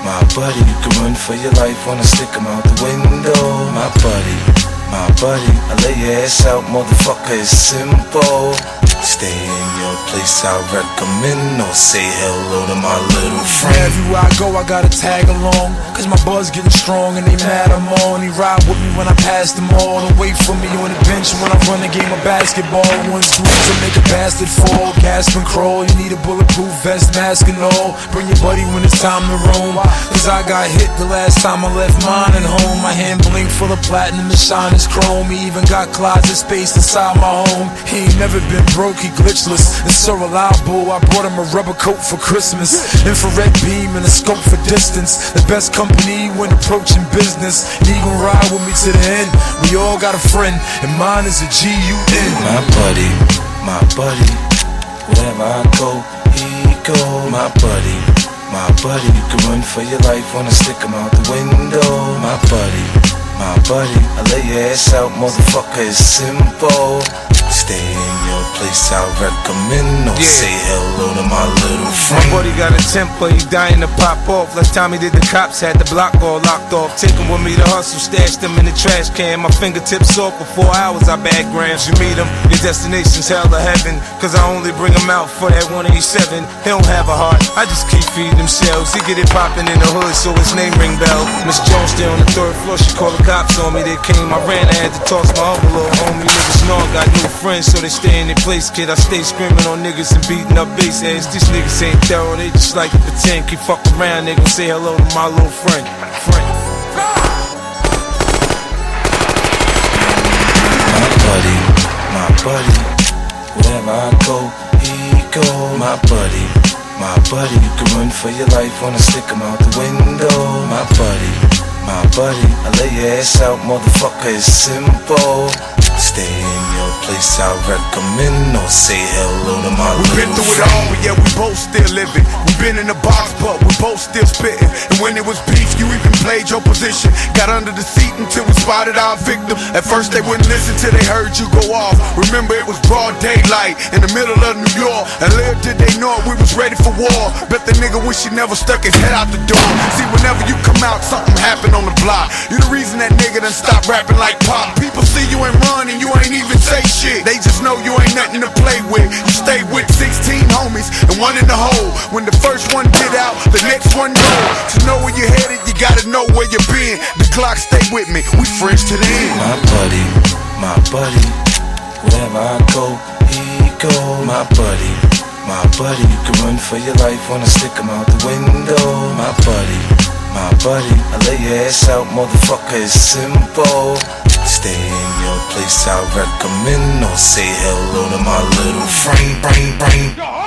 my buddy. You can run for your life, wanna stick him out the window. My buddy, I lay your ass out, motherfucker, it's simple. Stay in your place, I recommend, or say hello to my little friend. Everywhere I go, I gotta tag along, cause my buzz getting strong and they mad I'm on. They ride with me when I pass them all, and wait for me on the bench when I run a game of basketball. One squeeze to make a bastard fall, gasp and crawl. You need a bulletproof vest, mask and all. Bring your buddy when it's time to roam, cause I got hit the last time I left mine at home. My hand blink full of platinum and shine is chrome. He even got closet space inside my home. He ain't never been broke, he glitchless and so reliable. I brought him a rubber coat for Christmas, infrared beam and a scope for distance. The best company when approaching business, and he gon' ride with me to the end. We all got a friend, and mine is a G-U-N. My buddy, wherever I go, he go. My buddy, you can run for your life, wanna stick him out the window. My buddy, I lay your ass out, motherfucker, it's simple. Stay in your place, I recommend, or say hello to my little friend. My buddy got a temper, he dying to pop off. Last time he did the cops, had the block all locked off. Take him with me to hustle, stashed him in the trash can. My fingertips off for 4 hours, I bag grams. You meet him, your destination's hell or heaven, cause I only bring him out for that 187. He don't have a heart, I just keep feeding him shells. He get it poppin' in the hood, so his name ring bell. Miss Jones stay on the 3rd floor, she called the cops on me. They came, I ran, I had to toss my other little homie. Niggas know I got new friends, so they stay in their place, kid. I stay screaming on niggas and beating up bass heads. These niggas ain't thorough, they just like to pretend. Keep fuck around, they gon' say hello to my little friend. My buddy, wherever I go, he go. My buddy, you can run for your life, wanna stick him out the window. My buddy, I lay your ass out, motherfucker, it's simple. Stay in your place, I recommend, or say hello to my little friend. We've been through it all, but yeah, we both still living. We've been in the box, but we both still spitting. And when it was beef, you even played your position. Got under the seat until we spotted our victim. At first they wouldn't listen till they heard you go off. Remember it was broad daylight in the middle of New York, and little did they know it, we was ready for war. Bet the nigga wish he never stuck his head out the door. See, whenever you come out, something happen on the block. You the reason that nigga done stopped rapping like Pop. People see you and run and you ain't even say shit. They just know you ain't nothing to play with. You stay with 16 homies and one in the hole. When the first one get out, the next one go. To know where you're headed, you gotta know where you've been. The Glock stay with me, we friends to the end. My buddy, wherever I go, he go. My buddy, you can run for your life, wanna stick him out the window. My buddy, I lay your ass out, motherfucker, it's simple. Stay in your place, I recommend, or say hello to my little friend.